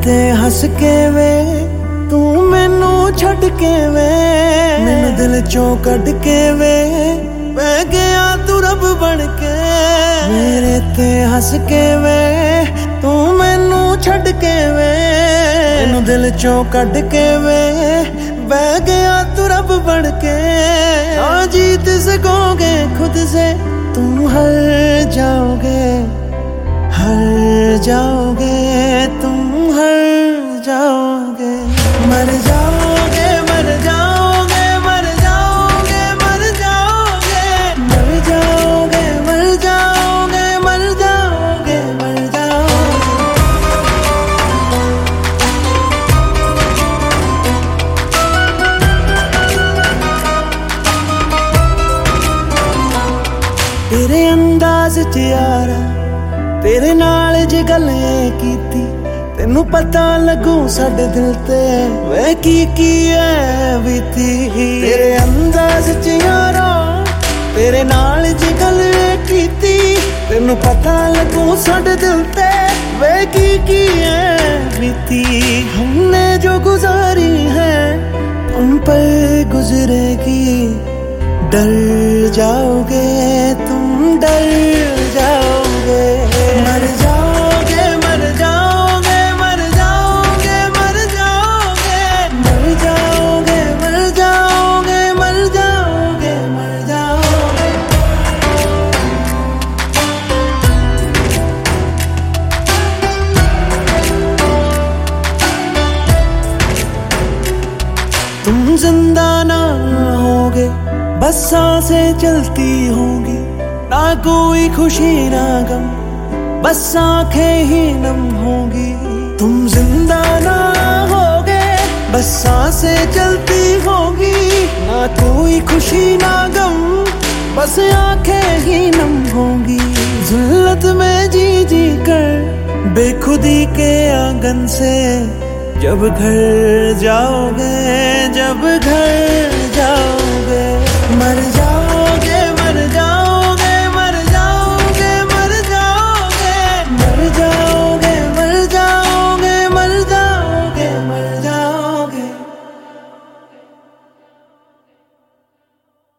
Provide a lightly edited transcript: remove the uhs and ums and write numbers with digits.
ते हस के वे तू मैनू छड़ के वे, मैनू दिल चों कढ़ के वे मैं गया तू रब बन के। मेरे ते हस के वे तू मैनू छड़ के वे, मैनू दिल चों कढ़ के वे बह गया तू रब बन के। ना जीत सकोगे खुद से तुम हार जाओगे, हार जाओगे तुम हार जाओगे। मर जाओगे मर जाओगे मर जाओगे मर जाओगे मर जाओगे मर जाओगे मर जाओगे मर जाओगे। तेरे अंदाज च यारा तेरे नाल जे गल कीती तेनू पता लगू साडे दिल ते वे की है बीती। तेरे अंदाज च यारा तेरे नाल जे गल कीती तेनू पता लगू साडे दिल ते वे की है बीती। हमने जो गुजारी है उन पर गुजरेगी, डर जाओगे तुम डर जाओगे। मर जाओगे मर जाओगे मर जाओगे मर जाओगे मर जाओगे मर जाओगे मर जाओगे मर जाओगे। तुम जिंदा ना होगे बस सांसें चलती होंगी, ना कोई खुशी ना गम बस आंखें ही नम होंगी। तुम जिंदा ना होगे बस सांसें चलती होंगी, ना कोई खुशी ना गम बस आंखें ही नम होंगी। जिल्लत में जी जी कर बेखुदी के आंगन से जब घर जाओगे, जब घर जाओगे।